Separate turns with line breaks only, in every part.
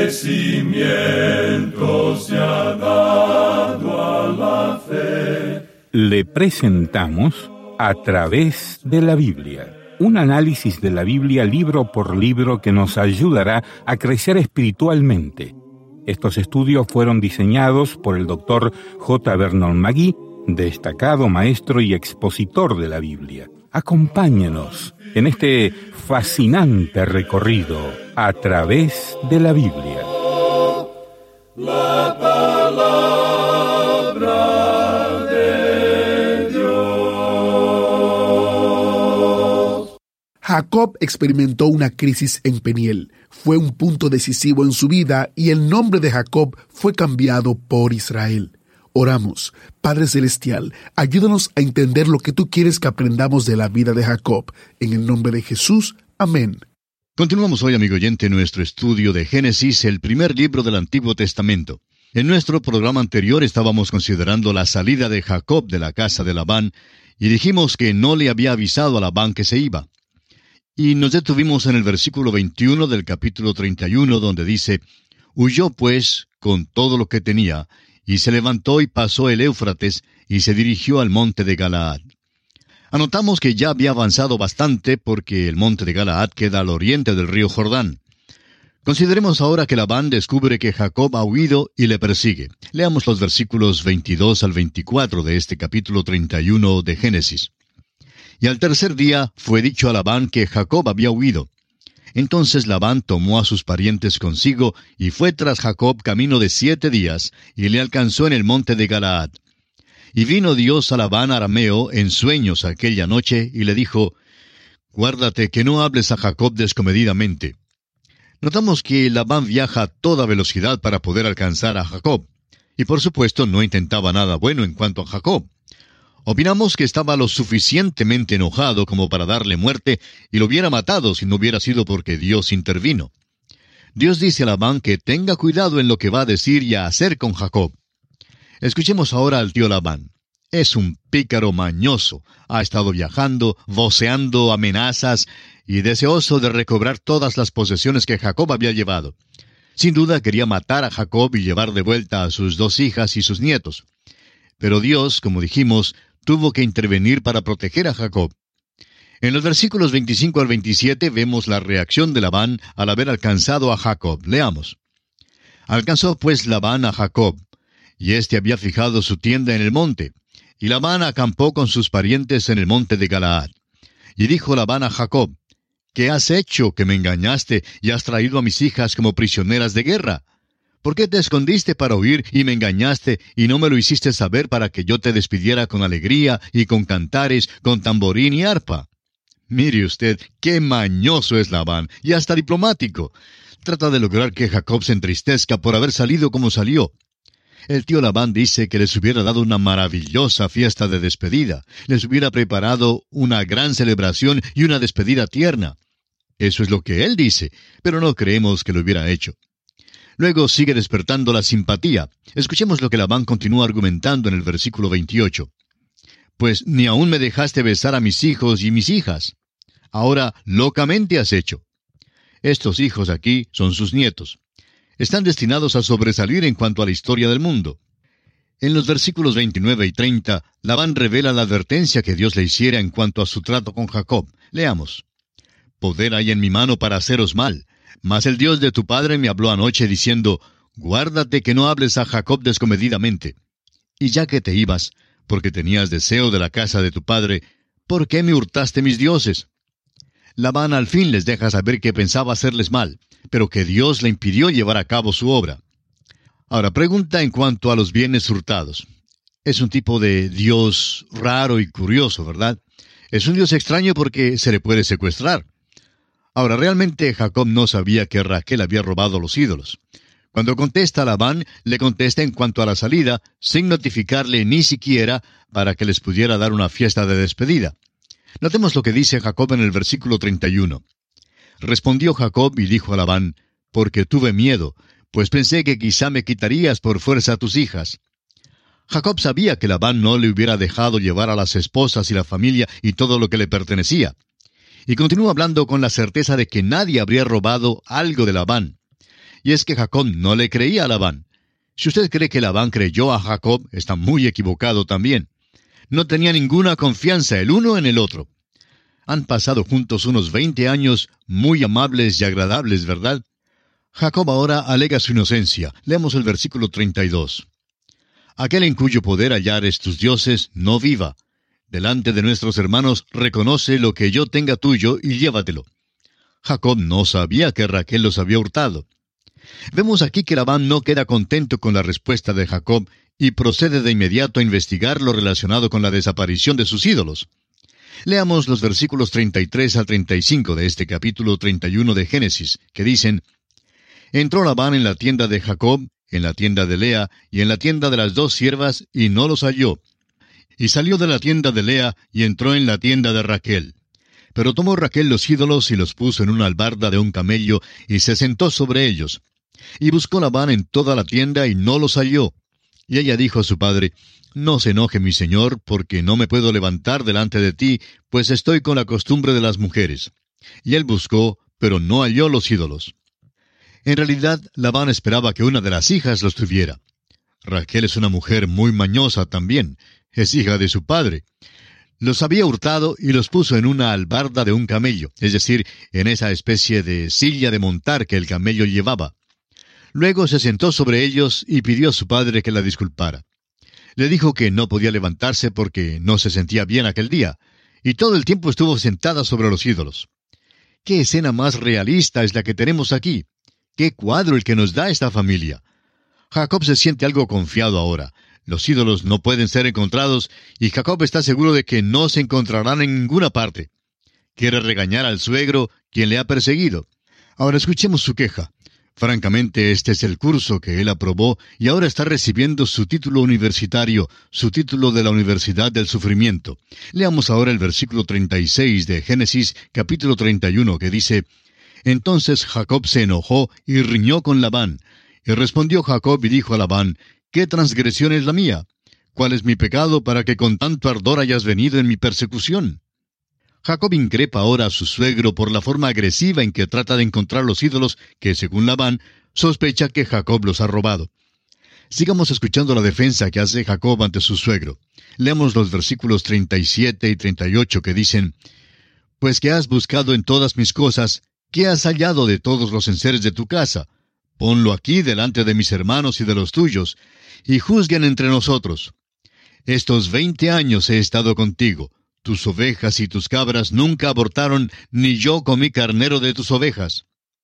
crecimiento se ha dado a la fe.
Le presentamos A través de la Biblia, un análisis de la Biblia libro por libro que nos ayudará a crecer espiritualmente. Estos estudios fueron diseñados por el Dr. J. Vernon McGee, destacado maestro y expositor de la Biblia. Acompáñenos en este fascinante recorrido a través de la Biblia.
La palabra de Dios.
Jacob experimentó una crisis en Peniel. Fue un punto decisivo en su vida y el nombre de Jacob fue cambiado por Israel. Oramos. Padre Celestial, ayúdanos a entender lo que tú quieres que aprendamos de la vida de Jacob. En el nombre de Jesús. Amén.
Continuamos hoy, amigo oyente, nuestro estudio de Génesis, el primer libro del Antiguo Testamento. En nuestro programa anterior estábamos considerando la salida de Jacob de la casa de Labán y dijimos que no le había avisado a Labán que se iba. Y nos detuvimos en el versículo 21 del capítulo 31, donde dice: «Huyó, pues, con todo lo que tenía, y se levantó y pasó el Éufrates, y se dirigió al monte de Galaad». Anotamos que ya había avanzado bastante porque el monte de Galaad queda al oriente del río Jordán. Consideremos ahora que Labán descubre que Jacob ha huido y le persigue. Leamos los versículos 22 al 24 de este capítulo 31 de Génesis. «Y al tercer día fue dicho a Labán que Jacob había huido. Entonces Labán tomó a sus parientes consigo y fue tras Jacob camino de 7 días, y le alcanzó en el monte de Galaad. Y vino Dios a Labán arameo en sueños aquella noche, y le dijo: «Guárdate que no hables a Jacob descomedidamente». Notamos que Labán viaja a toda velocidad para poder alcanzar a Jacob, y por supuesto no intentaba nada bueno en cuanto a Jacob. Opinamos que estaba lo suficientemente enojado como para darle muerte y lo hubiera matado si no hubiera sido porque Dios intervino. Dios dice a Labán que tenga cuidado en lo que va a decir y a hacer con Jacob. Escuchemos ahora al tío Labán. Es un pícaro mañoso. Ha estado viajando, voceando amenazas y deseoso de recobrar todas las posesiones que Jacob había llevado. Sin duda quería matar a Jacob y llevar de vuelta a sus 2 hijas y sus nietos. Pero Dios, como dijimos, tuvo que intervenir para proteger a Jacob. En los versículos 25 al 27 vemos la reacción de Labán al haber alcanzado a Jacob. Leamos. «Alcanzó pues Labán a Jacob, y éste había fijado su tienda en el monte. Y Labán acampó con sus parientes en el monte de Galaad. Y dijo Labán a Jacob: ¿Qué has hecho que me engañaste y has traído a mis hijas como prisioneras de guerra? ¿Por qué te escondiste para huir y me engañaste y no me lo hiciste saber para que yo te despidiera con alegría y con cantares, con tamborín y arpa?» Mire usted, qué mañoso es Labán, y hasta diplomático. Trata de lograr que Jacob se entristezca por haber salido como salió. El tío Labán dice que les hubiera dado una maravillosa fiesta de despedida, les hubiera preparado una gran celebración y una despedida tierna. Eso es lo que él dice, pero no creemos que lo hubiera hecho. Luego sigue despertando la simpatía. Escuchemos lo que Labán continúa argumentando en el versículo 28. «Pues ni aún me dejaste besar a mis hijos y mis hijas. Ahora locamente has hecho». Estos hijos aquí son sus nietos. Están destinados a sobresalir en cuanto a la historia del mundo. En los versículos 29 y 30, Labán revela la advertencia que Dios le hiciera en cuanto a su trato con Jacob. Leamos. «Poder hay en mi mano para haceros mal. Mas el Dios de tu padre me habló anoche diciendo: Guárdate que no hables a Jacob descomedidamente. Y ya que te ibas, porque tenías deseo de la casa de tu padre, ¿por qué me hurtaste mis dioses?». Labán al fin les deja saber que pensaba hacerles mal, pero que Dios le impidió llevar a cabo su obra. Ahora, pregunta en cuanto a los bienes hurtados. Es un tipo de Dios raro y curioso, ¿verdad? Es un Dios extraño porque se le puede secuestrar. Ahora, realmente Jacob no sabía que Raquel había robado los ídolos. Cuando contesta a Labán, le contesta en cuanto a la salida, sin notificarle ni siquiera para que les pudiera dar una fiesta de despedida. Notemos lo que dice Jacob en el versículo 31. Respondió Jacob y dijo a Labán: «Porque tuve miedo, pues pensé que quizá me quitarías por fuerza a tus hijas». Jacob sabía que Labán no le hubiera dejado llevar a las esposas y la familia y todo lo que le pertenecía. Y continúa hablando con la certeza de que nadie habría robado algo de Labán. y es que Jacob no le creía a Labán. Si usted cree que Labán creyó a Jacob, está muy equivocado también. No tenía ninguna confianza el uno en el otro. Han pasado juntos unos 20 años muy amables y agradables, ¿verdad? Jacob ahora alega su inocencia. Leamos el versículo 32. Aquel en cuyo poder hallares tus dioses, no viva. Delante de nuestros hermanos, reconoce lo que yo tenga tuyo y llévatelo. Jacob no sabía que Raquel los había hurtado. Vemos aquí que Labán no queda contento con la respuesta de Jacob y procede de inmediato a investigar lo relacionado con la desaparición de sus ídolos. Leamos los versículos 33 al 35 de este capítulo 31 de Génesis, que dicen: Entró Labán en la tienda de Jacob, en la tienda de Lea y en la tienda de las dos siervas, y no los halló. Y salió de la tienda de Lea y entró en la tienda de Raquel. Pero tomó Raquel los ídolos y los puso en una albarda de un camello, y se sentó sobre ellos. Y buscó Labán en toda la tienda y no los halló. Y ella dijo a su padre: No se enoje mi señor, porque no me puedo levantar delante de ti, pues estoy con la costumbre de las mujeres. Y él buscó, pero no halló los ídolos. En realidad, Labán esperaba que una de las hijas los tuviera. Raquel es una mujer muy mañosa también. Es hija de su padre. Los había hurtado y los puso en una albarda de un camello, es decir, en esa especie de silla de montar que el camello llevaba. Luego se sentó sobre ellos y pidió a su padre que la disculpara. Le dijo que no podía levantarse porque no se sentía bien aquel día, y todo el tiempo estuvo sentada sobre los ídolos. ¿Qué escena más realista es la que tenemos aquí? ¡Qué cuadro el que nos da esta familia! Jacob se siente algo confiado ahora. Los ídolos no pueden ser encontrados, y Jacob está seguro de que no se encontrarán en ninguna parte. Quiere regañar al suegro, quien le ha perseguido. Ahora escuchemos su queja. Francamente, este es el curso que él aprobó, y ahora está recibiendo su título universitario, su título de la Universidad del Sufrimiento. Leamos ahora el versículo 36 de Génesis, capítulo 31, que dice: Entonces Jacob se enojó y riñó con Labán. Y respondió Jacob y dijo a Labán: ¿Qué transgresión es la mía? ¿Cuál es mi pecado para que con tanto ardor hayas venido en mi persecución? Jacob increpa ahora a su suegro por la forma agresiva en que trata de encontrar los ídolos que, según Labán, sospecha que Jacob los ha robado. Sigamos escuchando la defensa que hace Jacob ante su suegro. Leamos los versículos 37 y 38 que dicen: Pues que has buscado en todas mis cosas, ¿qué has hallado de todos los enseres de tu casa? Ponlo aquí delante de mis hermanos y de los tuyos, y juzguen entre nosotros. Estos 20 años he estado contigo. Tus ovejas y tus cabras nunca abortaron, ni yo comí carnero de tus ovejas.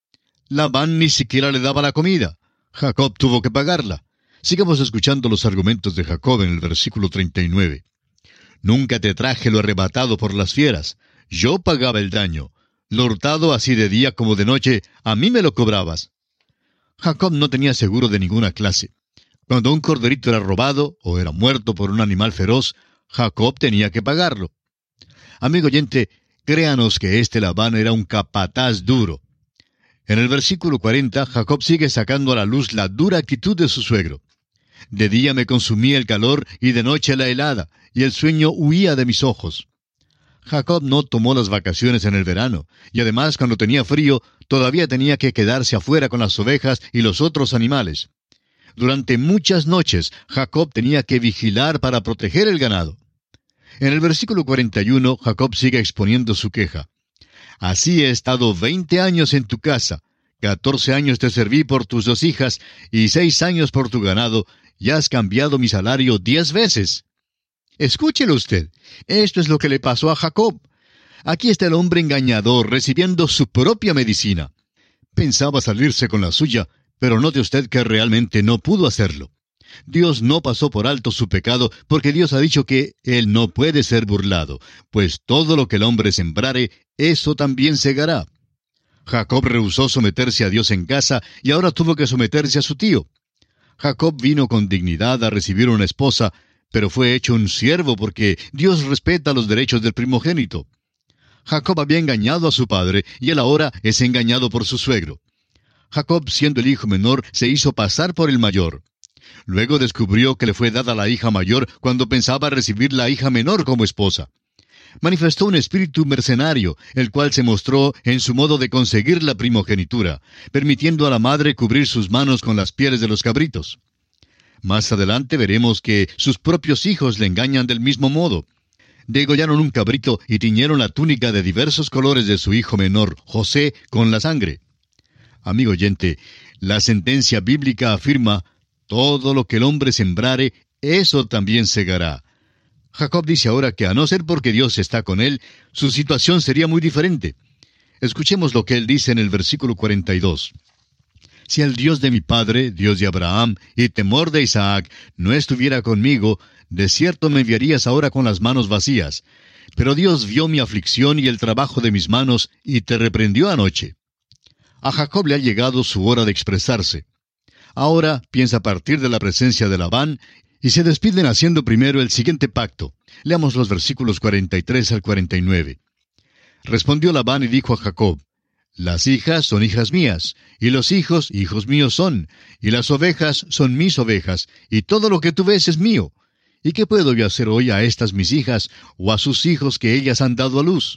Labán ni siquiera le daba la comida. Jacob tuvo que pagarla. Sigamos escuchando los argumentos de Jacob en el versículo 39. Nunca te traje lo arrebatado por las fieras. Yo pagaba el daño. Lo hurtado así de día como de noche, a mí me lo cobrabas. Jacob no tenía seguro de ninguna clase. Cuando un corderito era robado o era muerto por un animal feroz, Jacob tenía que pagarlo. Amigo oyente, créanos que este Labán era un capataz duro. En el versículo 40, Jacob sigue sacando a la luz la dura actitud de su suegro. De día me consumía el calor y de noche la helada, y el sueño huía de mis ojos. Jacob no tomó las vacaciones en el verano, y además cuando tenía frío, todavía tenía que quedarse afuera con las ovejas y los otros animales. Durante muchas noches, Jacob tenía que vigilar para proteger el ganado. En el versículo 41, Jacob sigue exponiendo su queja. Así he estado 20 años en tu casa, 14 años te serví por tus 2 hijas, y 6 años por tu ganado, y has cambiado mi salario 10 veces. Escúchelo usted, esto es lo que le pasó a Jacob. Aquí está el hombre engañador recibiendo su propia medicina. Pensaba salirse con la suya, pero note usted que realmente no pudo hacerlo. Dios no pasó por alto su pecado, porque Dios ha dicho que Él no puede ser burlado, pues todo lo que el hombre sembrare, eso también segará. Jacob rehusó someterse a Dios en casa, y ahora tuvo que someterse a su tío. Jacob vino con dignidad a recibir una esposa, pero fue hecho un siervo porque Dios respeta los derechos del primogénito. Jacob había engañado a su padre, y él ahora es engañado por su suegro. Jacob, siendo el hijo menor, se hizo pasar por el mayor. Luego descubrió que le fue dada la hija mayor cuando pensaba recibir la hija menor como esposa. Manifestó un espíritu mercenario, el cual se mostró en su modo de conseguir la primogenitura, permitiendo a la madre cubrir sus manos con las pieles de los cabritos. Más adelante veremos que sus propios hijos le engañan del mismo modo. Degollaron un cabrito y tiñeron la túnica de diversos colores de su hijo menor, José, con la sangre. Amigo oyente, la sentencia bíblica afirma, todo lo que el hombre sembrare, eso también segará. Jacob dice ahora que a no ser porque Dios está con él, su situación sería muy diferente. Escuchemos lo que él dice en el versículo 42. Si el Dios de mi padre, Dios de Abraham, y temor de Isaac, no estuviera conmigo, de cierto me enviarías ahora con las manos vacías. Pero Dios vio mi aflicción y el trabajo de mis manos, y te reprendió anoche. A Jacob le ha llegado su hora de expresarse. Ahora piensa partir de la presencia de Labán, y se despiden haciendo primero el siguiente pacto. Leamos los versículos 43 al 49. Respondió Labán y dijo a Jacob, las hijas son hijas mías, y los hijos hijos míos son, y las ovejas son mis ovejas, y todo lo que tú ves es mío. ¿Y qué puedo yo hacer hoy a estas mis hijas, o a sus hijos que ellas han dado a luz?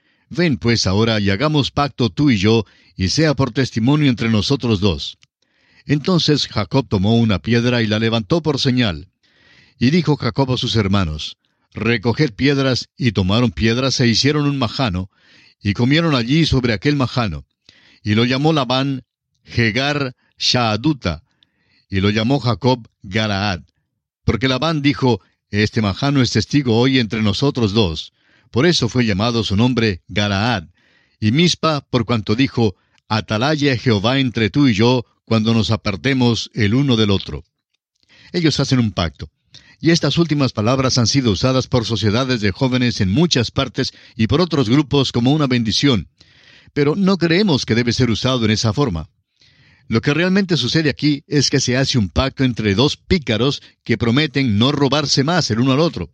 Ven pues ahora y hagamos pacto tú y yo, y sea por testimonio entre nosotros dos. Entonces Jacob tomó una piedra y la levantó por señal. Y dijo Jacob a sus hermanos, recoged piedras, y tomaron piedras e hicieron un majano, y comieron allí sobre aquel majano. Y lo llamó Labán Jegar Shaaduta, y lo llamó Jacob Galaad. Porque Labán dijo, este majano es testigo hoy entre nosotros dos. Por eso fue llamado su nombre Galaad. Y Mispa, por cuanto dijo, atalaya Jehová entre tú y yo, cuando nos apartemos el uno del otro. Ellos hacen un pacto. Y estas últimas palabras han sido usadas por sociedades de jóvenes en muchas partes y por otros grupos como una bendición. Pero no creemos que debe ser usado en esa forma. Lo que realmente sucede aquí es que se hace un pacto entre dos pícaros que prometen no robarse más el uno al otro.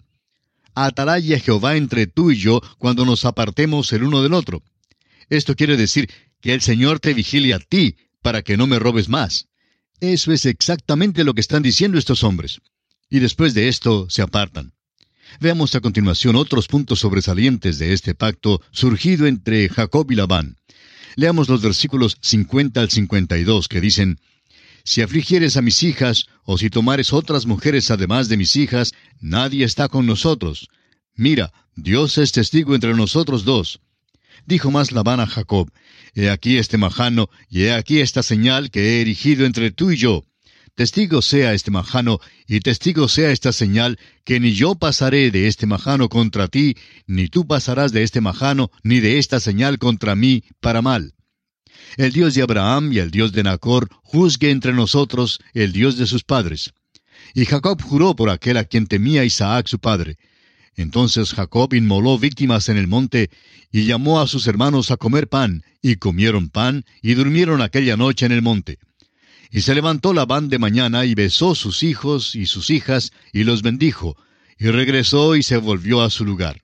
Atalaya Jehová entre tú y yo cuando nos apartemos el uno del otro. Esto quiere decir que el Señor te vigile a ti para que no me robes más. Eso es exactamente lo que están diciendo estos hombres. Y después de esto se apartan. Veamos a continuación otros puntos sobresalientes de este pacto surgido entre Jacob y Labán. Leamos los versículos 50 al 52 que dicen, si afligieres a mis hijas, o si tomares otras mujeres además de mis hijas, nadie está con nosotros. Mira, Dios es testigo entre nosotros dos. Dijo más Labán a Jacob, he aquí este majano, y he aquí esta señal que he erigido entre tú y yo. Testigo sea este majano, y testigo sea esta señal, que ni yo pasaré de este majano contra ti, ni tú pasarás de este majano, ni de esta señal contra mí, para mal. El Dios de Abraham y el Dios de Nacor juzgue entre nosotros, el Dios de sus padres. Y Jacob juró por aquel a quien temía Isaac su padre. Entonces Jacob inmoló víctimas en el monte, y llamó a sus hermanos a comer pan, y comieron pan, y durmieron aquella noche en el monte. Y se levantó Labán de mañana, y besó sus hijos y sus hijas, y los bendijo, y regresó y se volvió a su lugar.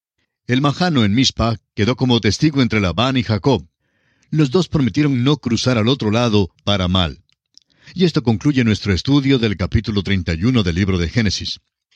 El majano en Mispa quedó como testigo entre Labán y Jacob. Los dos prometieron no cruzar al otro lado para mal. Y esto concluye nuestro estudio del capítulo 31 del libro de Génesis.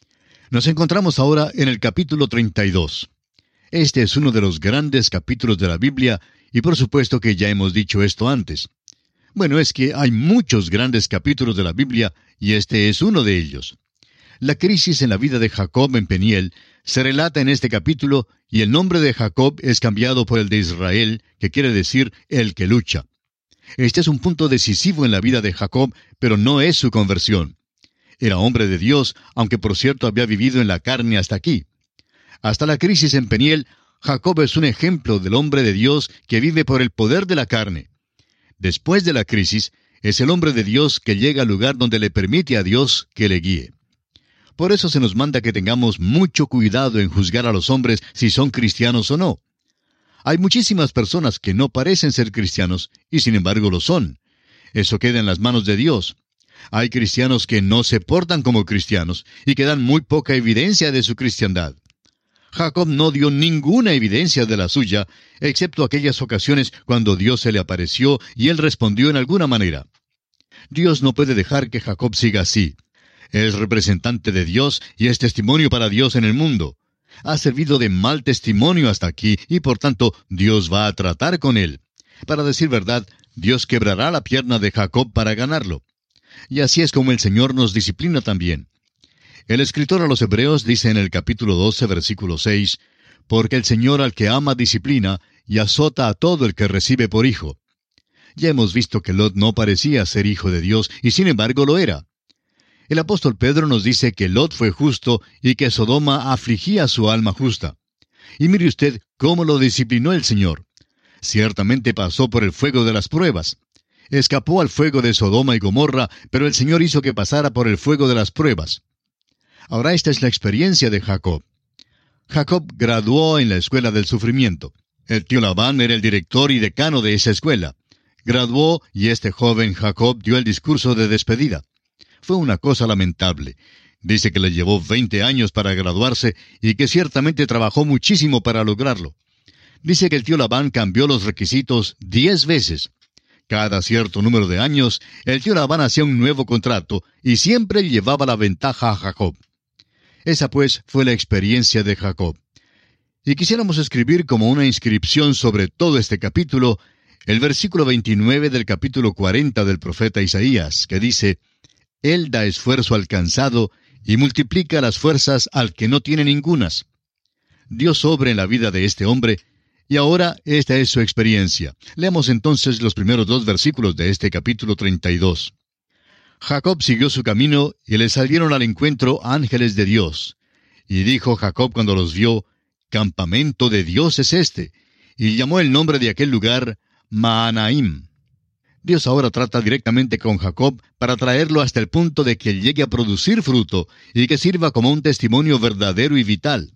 Nos encontramos ahora en el capítulo 32. Este es uno de los grandes capítulos de la Biblia, y por supuesto que ya hemos dicho esto antes. Bueno, es que hay muchos grandes capítulos de la Biblia, y este es uno de ellos. La crisis en la vida de Jacob en Peniel se relata en este capítulo, y el nombre de Jacob es cambiado por el de Israel, que quiere decir el que lucha. Este es un punto decisivo en la vida de Jacob, pero no es su conversión. Era hombre de Dios, aunque por cierto había vivido en la carne hasta aquí. Hasta la crisis en Peniel, Jacob es un ejemplo del hombre de Dios que vive por el poder de la carne. Después de la crisis, es el hombre de Dios que llega al lugar donde le permite a Dios que le guíe. Por eso se nos manda que tengamos mucho cuidado en juzgar a los hombres si son cristianos o no. Hay muchísimas personas que no parecen ser cristianos, y sin embargo lo son. Eso queda en las manos de Dios. Hay cristianos que no se portan como cristianos, y que dan muy poca evidencia de su cristiandad. Jacob no dio ninguna evidencia de la suya, excepto aquellas ocasiones cuando Dios se le apareció y él respondió en alguna manera. Dios no puede dejar que Jacob siga así. Es representante de Dios y es testimonio para Dios en el mundo. Ha servido de mal testimonio hasta aquí, y por tanto Dios va a tratar con él. Para decir verdad, Dios quebrará la pierna de Jacob para ganarlo. Y así es como el Señor nos disciplina también. El escritor a los Hebreos dice en el capítulo 12, versículo 6, «Porque el Señor al que ama disciplina, y azota a todo el que recibe por hijo». Ya hemos visto que Lot no parecía ser hijo de Dios, y sin embargo lo era. El apóstol Pedro nos dice que Lot fue justo y que Sodoma afligía su alma justa. Y mire usted cómo lo disciplinó el Señor. Ciertamente pasó por el fuego de las pruebas. Escapó al fuego de Sodoma y Gomorra, pero el Señor hizo que pasara por el fuego de las pruebas. Ahora esta es la experiencia de Jacob. Jacob graduó en la escuela del sufrimiento. El tío Labán era el director y decano de esa escuela. Graduó y este joven Jacob dio el discurso de despedida. Fue una cosa lamentable. Dice que le llevó 20 años para graduarse y que ciertamente trabajó muchísimo para lograrlo. Dice que el tío Labán cambió los requisitos 10 veces. Cada cierto número de años, el tío Labán hacía un nuevo contrato y siempre llevaba la ventaja a Jacob. Esa pues fue la experiencia de Jacob. Y quisiéramos escribir como una inscripción sobre todo este capítulo, el versículo 29 del capítulo 40 del profeta Isaías, que dice, «Él da esfuerzo al cansado y multiplica las fuerzas al que no tiene ningunas». Dios obra en la vida de este hombre, y ahora esta es su experiencia. Leamos entonces los primeros 2 versículos de este capítulo 32. Jacob siguió su camino, y le salieron al encuentro ángeles de Dios. Y dijo Jacob cuando los vio, «Campamento de Dios es este», y llamó el nombre de aquel lugar Mahanaim. Dios ahora trata directamente con Jacob para traerlo hasta el punto de que llegue a producir fruto y que sirva como un testimonio verdadero y vital.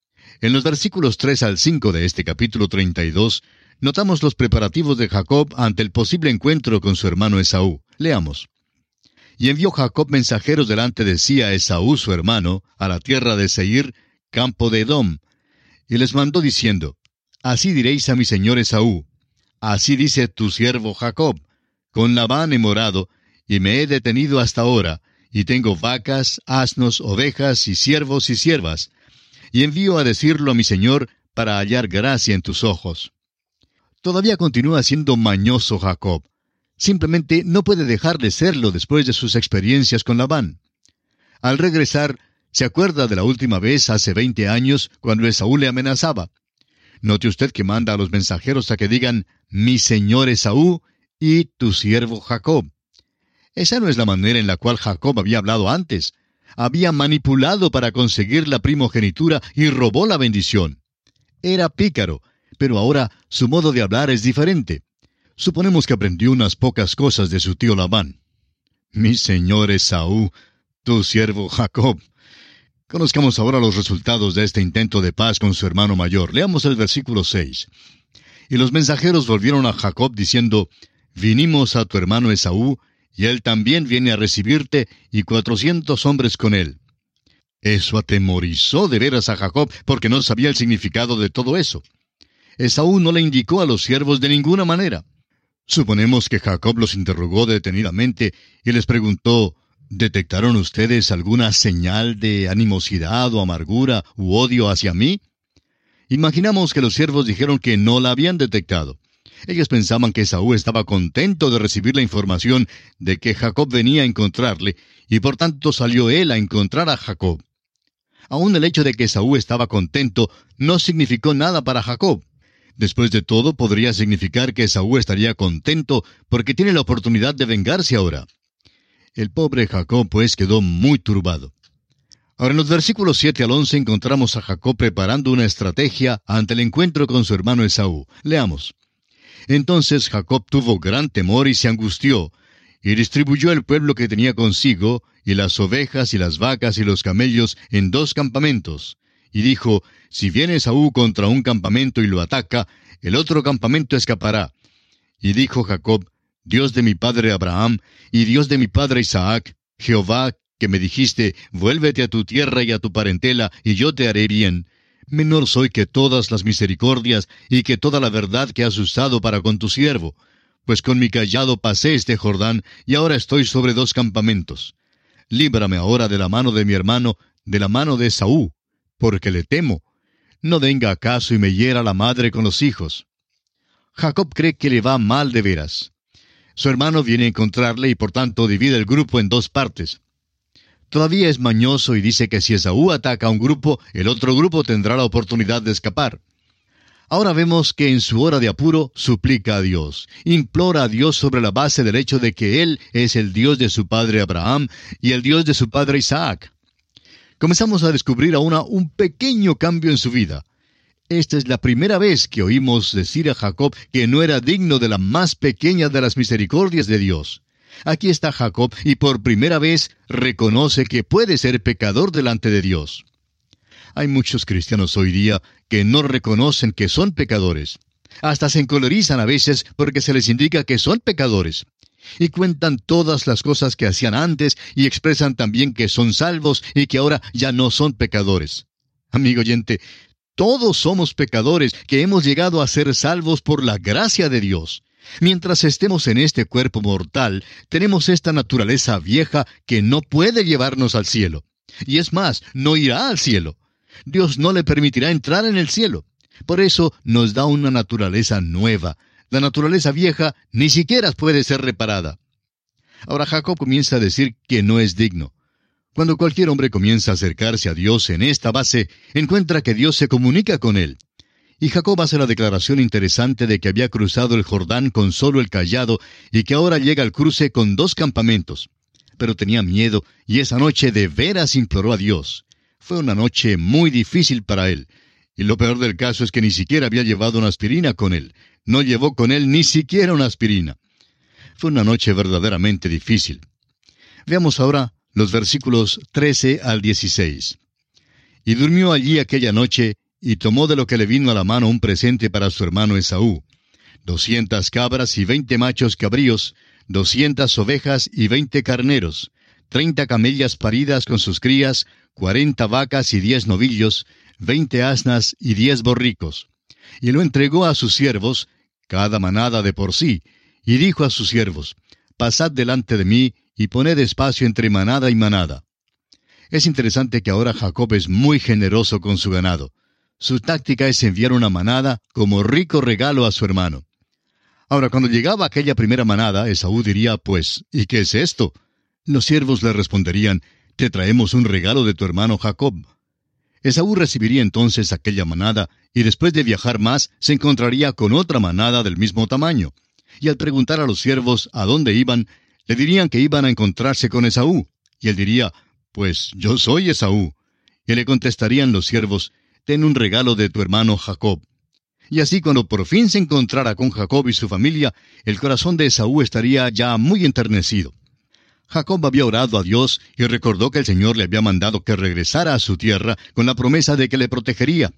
En los versículos 3 al 5 de este capítulo 32, notamos los preparativos de Jacob ante el posible encuentro con su hermano Esaú. Leamos. «Y envió Jacob mensajeros delante de sí a Esaú su hermano, a la tierra de Seir, campo de Edom, y les mandó diciendo, Así diréis a mi señor Esaú, así dice tu siervo Jacob, con Labán he morado, y me he detenido hasta ahora, y tengo vacas, asnos, ovejas, y siervos y siervas, y envío a decirlo a mi señor, para hallar gracia en tus ojos». Todavía continúa siendo mañoso Jacob. Simplemente no puede dejar de serlo después de sus experiencias con Labán. Al regresar, se acuerda de la última vez hace 20 años, cuando Esaú le amenazaba. Note usted que manda a los mensajeros a que digan, «Mi señor Esaú y tu siervo Jacob». Esa no es la manera en la cual Jacob había hablado antes. Había manipulado para conseguir la primogenitura y robó la bendición. Era pícaro, pero ahora su modo de hablar es diferente. Suponemos que aprendió unas pocas cosas de su tío Labán. «Mi señor Esaú, tu siervo Jacob». Conozcamos ahora los resultados de este intento de paz con su hermano mayor. Leamos el versículo 6. «Y los mensajeros volvieron a Jacob diciendo, Vinimos a tu hermano Esaú, y él también viene a recibirte, y 400 hombres con él». Eso atemorizó de veras a Jacob, porque no sabía el significado de todo eso. Esaú no le indicó a los siervos de ninguna manera. Suponemos que Jacob los interrogó detenidamente y les preguntó, ¿detectaron ustedes alguna señal de animosidad o amargura u odio hacia mí? Imaginamos que los siervos dijeron que no la habían detectado. Ellos pensaban que Esaú estaba contento de recibir la información de que Jacob venía a encontrarle, y por tanto salió él a encontrar a Jacob. Aún el hecho de que Esaú estaba contento no significó nada para Jacob. Después de todo, podría significar que Esaú estaría contento porque tiene la oportunidad de vengarse ahora. El pobre Jacob, pues, quedó muy turbado. Ahora, en los versículos 7 al 11 encontramos a Jacob preparando una estrategia ante el encuentro con su hermano Esaú. Leamos. Entonces Jacob tuvo gran temor y se angustió, y distribuyó el pueblo que tenía consigo, y las ovejas y las vacas y los camellos en 2 campamentos. Y dijo, si viene Esaú contra un campamento y lo ataca, el otro campamento escapará. Y dijo Jacob, Dios de mi padre Abraham, y Dios de mi padre Isaac, Jehová, que me dijiste, vuélvete a tu tierra y a tu parentela, y yo te haré bien. Menor soy que todas las misericordias, y que toda la verdad que has usado para con tu siervo. Pues con mi cayado pasé este Jordán, y ahora estoy sobre 2 campamentos. Líbrame ahora de la mano de mi hermano, de la mano de Esaú, porque le temo, no venga acaso y me hiera la madre con los hijos. Jacob cree que le va mal de veras. Su hermano viene a encontrarle y por tanto divide el grupo en dos partes. Todavía es mañoso y dice que si Esaú ataca a un grupo, el otro grupo tendrá la oportunidad de escapar. Ahora vemos que en su hora de apuro suplica a Dios, implora a Dios sobre la base del hecho de que Él es el Dios de su padre Abraham y el Dios de su padre Isaac. Comenzamos a descubrir ahora un pequeño cambio en su vida. Esta es la primera vez que oímos decir a Jacob que no era digno de la más pequeña de las misericordias de Dios. Aquí está Jacob y por primera vez reconoce que puede ser pecador delante de Dios. Hay muchos cristianos hoy día que no reconocen que son pecadores. Hasta se encolerizan a veces porque se les indica que son pecadores. Y cuentan todas las cosas que hacían antes y expresan también que son salvos y que ahora ya no son pecadores. Amigo oyente, todos somos pecadores que hemos llegado a ser salvos por la gracia de Dios. Mientras estemos en este cuerpo mortal, tenemos esta naturaleza vieja que no puede llevarnos al cielo. Y es más, no irá al cielo. Dios no le permitirá entrar en el cielo. Por eso nos da una naturaleza nueva. La naturaleza vieja ni siquiera puede ser reparada. Ahora Jacob comienza a decir que no es digno. Cuando cualquier hombre comienza a acercarse a Dios en esta base, encuentra que Dios se comunica con él. Y Jacob hace la declaración interesante de que había cruzado el Jordán con solo el cayado y que ahora llega al cruce con 2 campamentos. Pero tenía miedo y esa noche de veras imploró a Dios. Fue una noche muy difícil para él. Y lo peor del caso es que ni siquiera había llevado una aspirina con él. No llevó con él ni siquiera una aspirina. Fue una noche verdaderamente difícil. Veamos ahora los versículos 13 al 16. Y durmió allí aquella noche, y tomó de lo que le vino a la mano un presente para su hermano Esaú, 200 cabras y 20 machos cabríos, 200 ovejas y 20 carneros, 30 camellas paridas con sus crías, 40 vacas y 10 novillos, 20 asnas y 10 borricos. Y lo entregó a sus siervos, cada manada de por sí, y dijo a sus siervos, pasad delante de mí, y poned espacio entre manada y manada. Es interesante que ahora Jacob es muy generoso con su ganado. Su táctica es enviar una manada como rico regalo a su hermano. Ahora, cuando llegaba aquella primera manada, Esaú diría, pues, ¿y qué es esto? Los siervos le responderían, te traemos un regalo de tu hermano Jacob. Esaú recibiría entonces aquella manada, y después de viajar más, se encontraría con otra manada del mismo tamaño. Y al preguntar a los siervos a dónde iban, le dirían que iban a encontrarse con Esaú. Y él diría, pues, yo soy Esaú. Y le contestarían los siervos, ten un regalo de tu hermano Jacob. Y así cuando por fin se encontrara con Jacob y su familia, el corazón de Esaú estaría ya muy enternecido. Jacob había orado a Dios y recordó que el Señor le había mandado que regresara a su tierra con la promesa de que le protegería.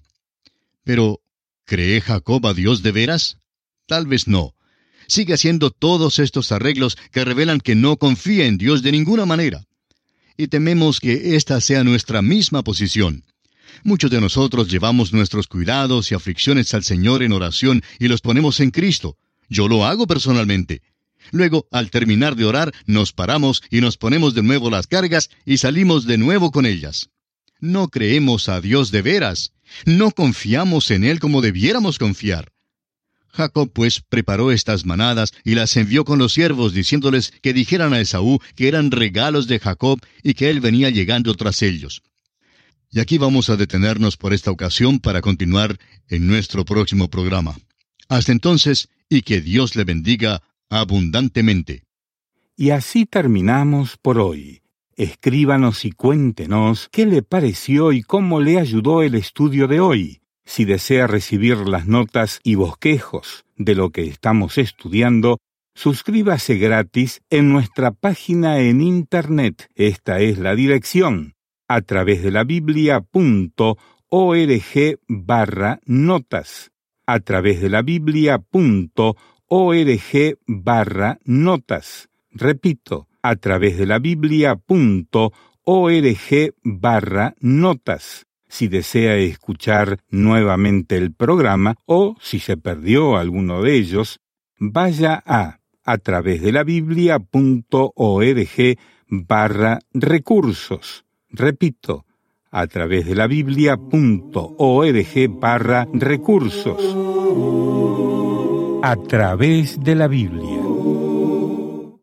Pero, ¿cree Jacob a Dios de veras? Tal vez no. Sigue haciendo todos estos arreglos que revelan que no confía en Dios de ninguna manera. Y tememos que esta sea nuestra misma posición. Muchos de nosotros llevamos nuestros cuidados y aflicciones al Señor en oración y los ponemos en Cristo. Yo lo hago personalmente. Luego, al terminar de orar, nos paramos y nos ponemos de nuevo las cargas y salimos de nuevo con ellas. No creemos a Dios de veras. No confiamos en Él como debiéramos confiar. Jacob, pues, preparó estas manadas y las envió con los siervos, diciéndoles que dijeran a Esaú que eran regalos de Jacob y que él venía llegando tras ellos. Y aquí vamos a detenernos por esta ocasión para continuar en nuestro próximo programa. Hasta entonces, y que Dios le bendiga abundantemente.
Y así terminamos por hoy. Escríbanos y cuéntenos qué le pareció y cómo le ayudó el estudio de hoy. Si desea recibir las notas y bosquejos de lo que estamos estudiando, suscríbase gratis en nuestra página en Internet. Esta es la dirección: atravesdelabiblia.org/notas. atravesdelabiblia.org/notas. Repito, atravesdelabiblia.org/notas. Si desea escuchar nuevamente el programa o si se perdió alguno de ellos, vaya a atravesdelabiblia.org/recursos. Repito, a través de la Biblia.org/recursos. A través de la Biblia.